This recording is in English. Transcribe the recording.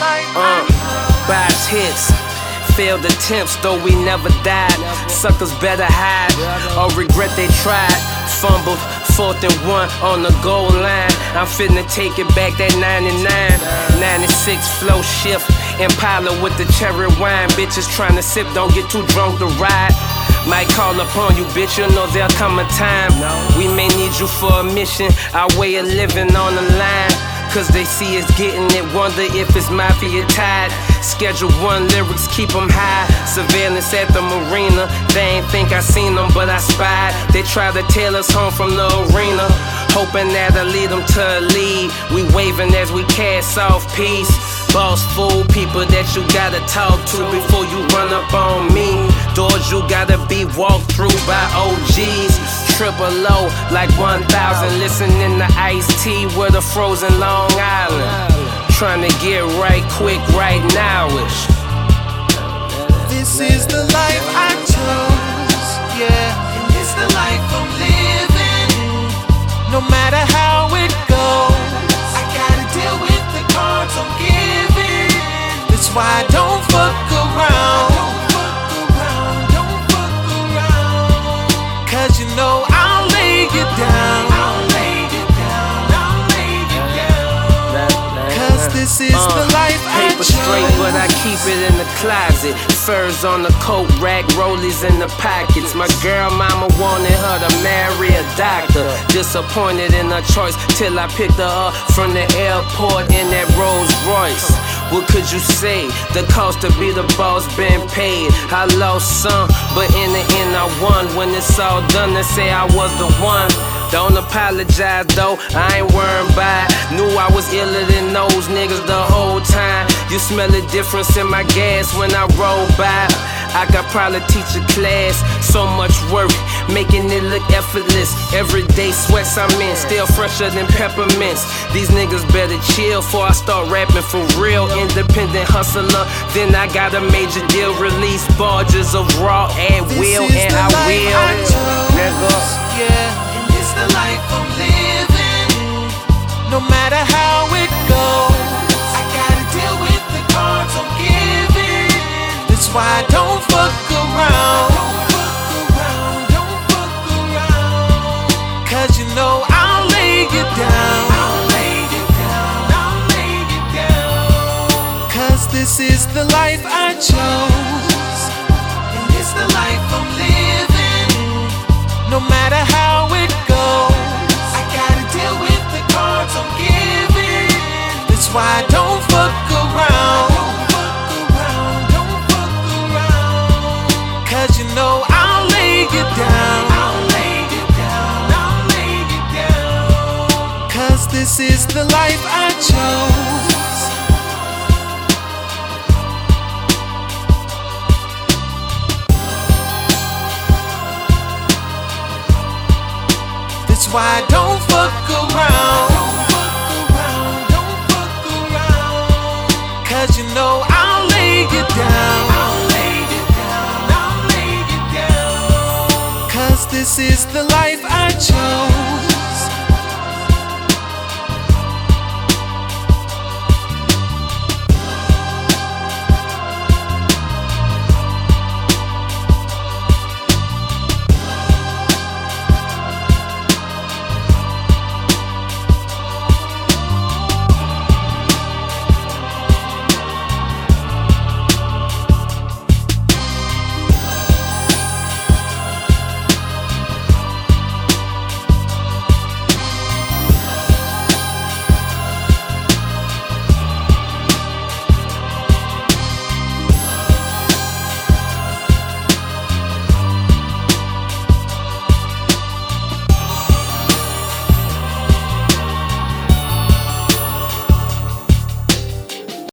Botched hits, failed attempts, though we never died. Suckers better hide or regret they tried. Fumbled, 4th and 1 on the goal line. I'm finna take it back, that 99. 96 flow shift, Impala with the cherry wine. Bitches tryna sip, don't get too drunk to ride. Might call upon you, bitch, you know there'll come a time we may need you for a mission. Our way of living on the line, cause they see us getting it, wonder if it's mafia tied. Schedule 1 lyrics, keep them high. Surveillance at the marina, they ain't think I seen them, but I spied. They try to tail us home from the arena, hoping that'll lead them to a lead. We waving as we cast off peace. Boss fool, people that you gotta talk to before you run up on me. Doors you gotta be walked through by OGs. Triple O like 1000, listening to Ice-T with a frozen Long Island. Trying to get right quick right now-ish. This is the life I chose, yeah. And it's the life I'm living. No matter how it goes, I gotta deal with the cards I'm giving. That's why I don't fuck around. Cause you know I'll lay you down. This is the life I Paper chose. straight, but I keep it in the closet. Furs on the coat rack, rollies in the pockets. My girl mama wanted her to marry a doctor. Disappointed in her choice till I picked her up from the airport in that Rolls Royce. What could you say? The cost to be the boss been paid. I lost some, but in the end I won. When it's all done, they say I was the one. Don't apologize though, I ain't worried about it. Knew I was iller than those niggas the whole time. You smell the difference in my gas when I roll by. I could probably teach a class, so much work, making it look effortless. Everyday sweats I'm in, still fresher than peppermints. These niggas better chill before I start rapping for real. Independent hustler, then I got a major deal. Release barges of raw at will, and I will. Nigga. Yeah. The life I'm living, no matter how it goes, I gotta deal with the cards I'm giving. That's why I don't fuck around. Cause you know I'll lay you down. Cause this is the life I chose, and it's the life I'm living. No matter how it goes, I gotta deal with the cards I'm giving. That's why I don't fuck around. Cause you know I'll lay you down. Cause this is the life I chose. That's why I don't fuck around. Cause you know I'll lay you down. Cause this is the life I chose.